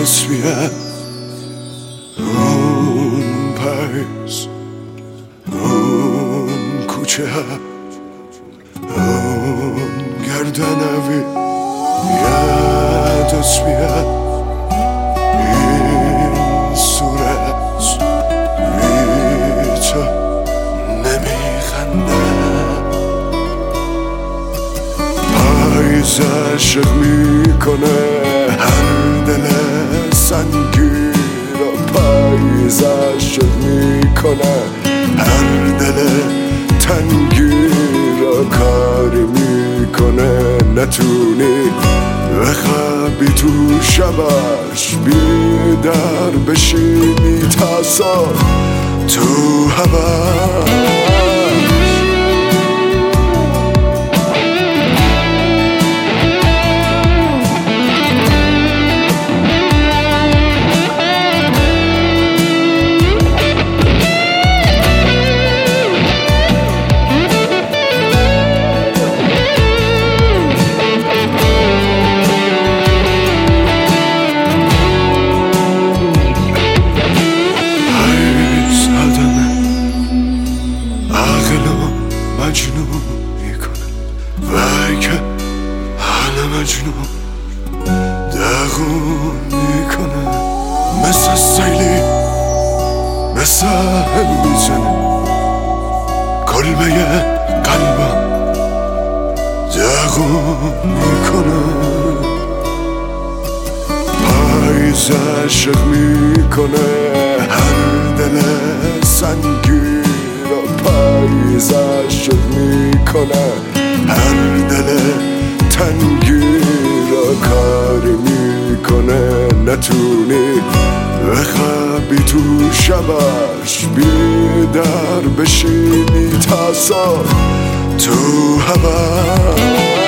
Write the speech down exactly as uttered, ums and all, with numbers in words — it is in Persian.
تسبیحت اون پایز اون کوچه اون گردنوی یه تسبیحت این صورت بی تو نمیخنده پایز عشق میکنه هر دل سنگی رو پایز عشق میکنه هر دل تنگی رو کاری میکنه نتونی بخوابی تو شبش بیدار بشی میتاسا تو هواش مجنون میکنه وای که حال مجنون داغون میکنه مثل سیلی مثل هم میزنه کلبه قلبم داغون میکنه پایز عشق میکنه هر دل سنگی پایز عشق میکنه هر دل تنگی را کاری میکنه نتونی بخوابی تو شبش بیدار بشی میتاسا تو هوا